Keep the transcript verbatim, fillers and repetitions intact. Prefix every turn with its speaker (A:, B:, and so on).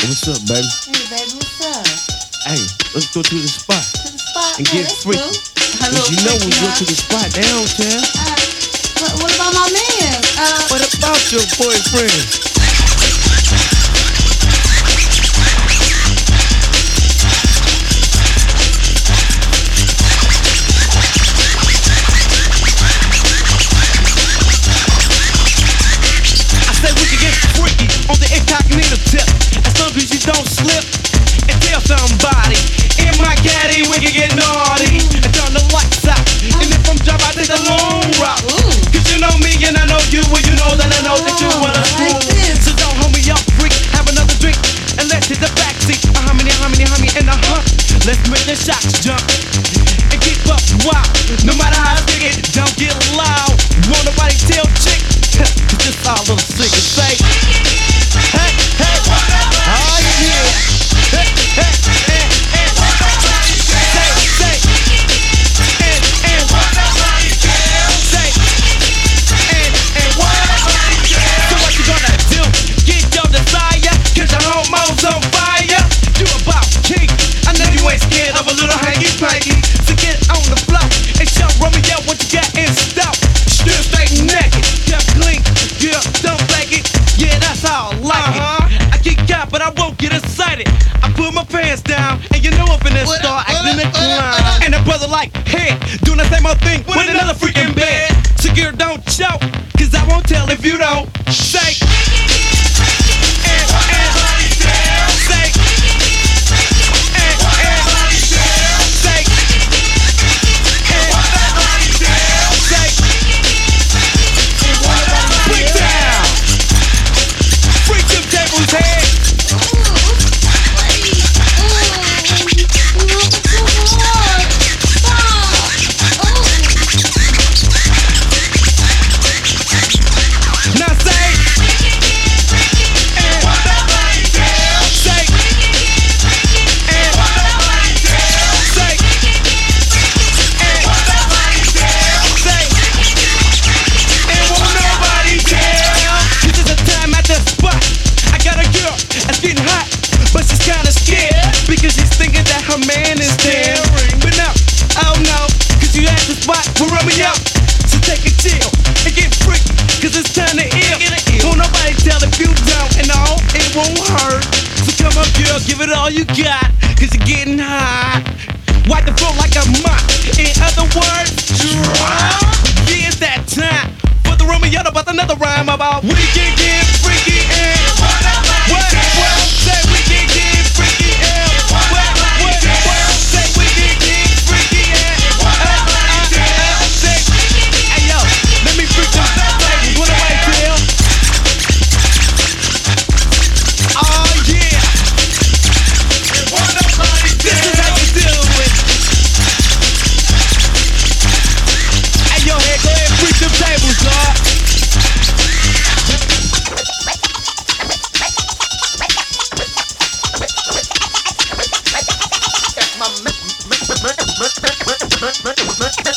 A: What's up, baby?
B: Hey, baby, what's up?
A: Hey, let's go to the spot
B: To the spot?
A: and
B: Hey,
A: get
B: that's
A: freaky.
B: cool.
A: Cause you know we go to the spot, they don't care.
B: Uh, what, what about my man? Uh,
A: What about your boyfriend? I said we can get freaky on the incognito tip. As long as you don't slip and tell somebody. In my caddy, we can get naughty and turn the lights out. And if I'm drunk, I take the long route.
B: ooh.
A: Cause you know me and I know you, well you know that I know that you wanna
B: Like
A: screw.
B: this.
A: So don't hold me up, freak, have another drink and let's hit the backseat. Uh, how many, how many, how many in the hunt? Let's make the shots jump and keep up wild. No matter how big it, don't get loud. Won't nobody tell chick. Cause this all little sick and say, hey, hey, oh yeah. Hey, hey, hey, hey. Say, say, and, and, say, and, and what? So what you gonna do? Get your desire, cause your hormones on fire. You about king, I know you ain't scared of a little hanky-panky. So get on the floor and show Romeo what you got in stock. Still stay naked, kept clean, yeah, don't flag it. Yeah, that's how I like it. I get caught, but I won't get excited. I put my pants down, and you know I'm finna start acting a clown. And a brother like, hey, doing the same old thing with another freaking bed. Secure, don't choke, cause I won't tell if you don't shake. And, and, shake. And, and, shake. And, shake. Put down. Freak them tables head. Now say, and shake, and shake, and say, and won't nobody tell. This is a time at the spot. I got a girl that's getting hot, but she's kinda scared because she's thinking that her man is there. But no, oh no, cause you at the spot will run me up. So take a chill and get freaky, cause it's time to ill. Won't nobody tell if you don't, and all, it won't hurt. So come on girl, give it all you got, cause you're getting hot. Wipe the floor like a mop. In other words, drop. Yeah, it's that time for the Romeo about another rhyme about we can get freaky and what, what, say we can get freaky and what, what, what, say we can get freaky and uh, uh, uh, say, hey yo, let me freak them tables, what do I tell? Oh yeah, this is how you do it. Hey yo, hey, go ahead and freak them tables, dog.
C: My